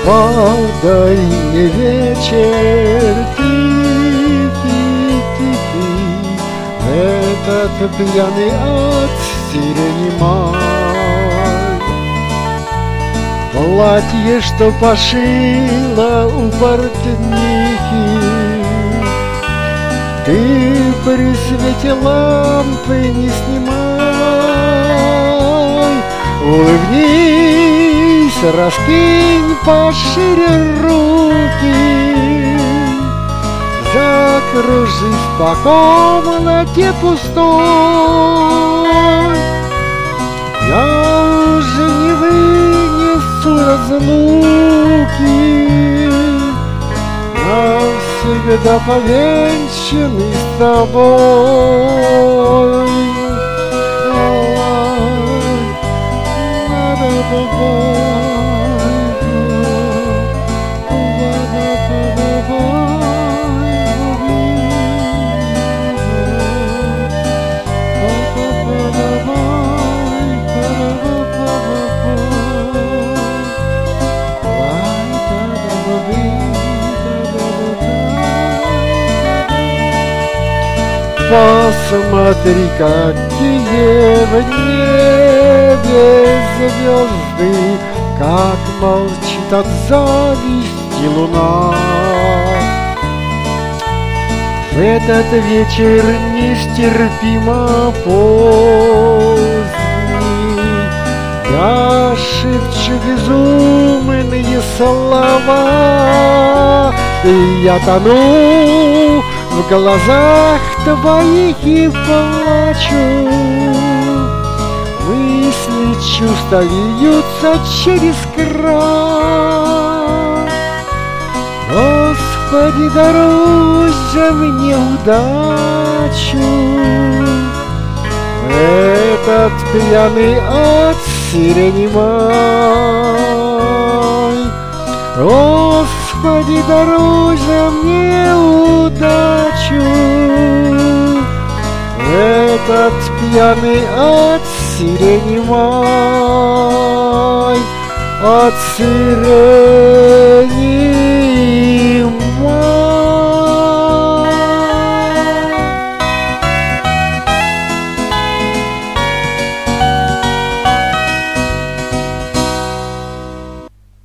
Подай мне вечер тихий, тихий, этот пьяный от сирени май. Платье, что пошила у портнихи, ты при свете лампы не снимай. Улыбнись, раскинь пошире руки, закружись по комнате пустой. Я уже не вынесу разлуки, навсегда повенчанный с тобой. Посмотри, какие в небе звезды, как молчит от зависти луна. В этот вечер нестерпимо поздний я шепчу безумные слова, и я тону в глазах твоих и плачу. Мысли, чувства льются через край. Господи, даруй же мне удачу, этот пьяный от сирени май. Господи, даруй же мне удачу, этот пьяный от сирени май, от сирени.